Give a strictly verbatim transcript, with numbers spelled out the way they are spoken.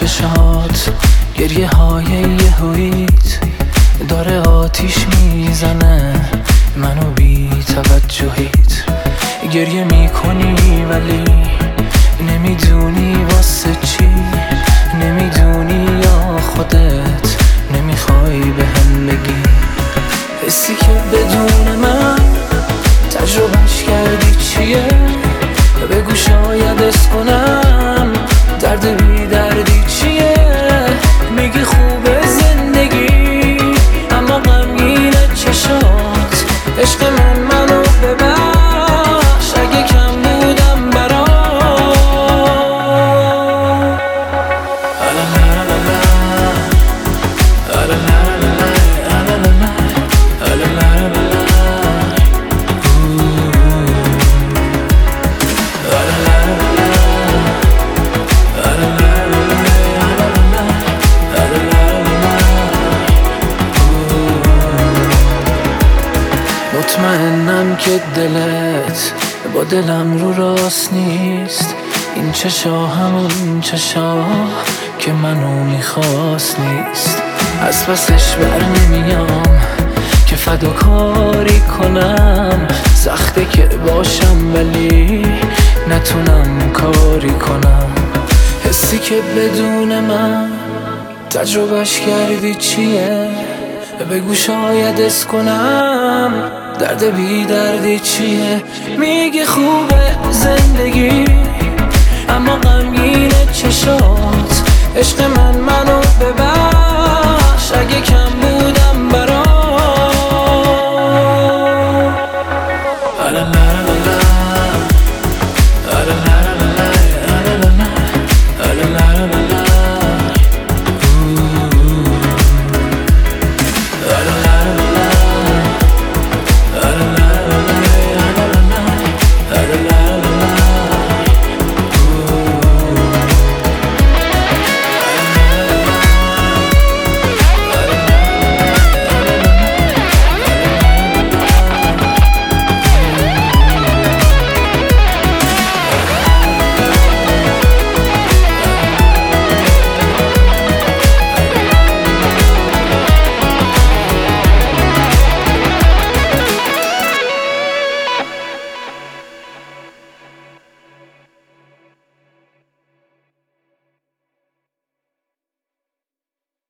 چشات گریه های یهویت داره آتیش میزنه منو بی توجهیت. گریه میکنی ولی نمیدونی واسه چی، نمیدونی یا خودت نمیخوای به هم بگی. حسی که بدون من تجربهش کردی چیه؟ بگو شاید اس کنم درد بی دردی چیه. میگی خوبه زندگی اما غمگینه چشات. عشق من منو ببخش اگه کم بودم برات. مطمئنم که دلت با دلم رو راست نیست. این چشا همون چشا که منو میخواست نیست. از پسش بر نمیام که فداکاری کنم. سخته که باشم ولی نتونم کاری کنم. حسی که بدون من تجربهش کردی چیه؟ بگو شاید اس کنم درد بی دردی چیه. میگی خوبه زندگی اما غمگینه چشات. عشق من منو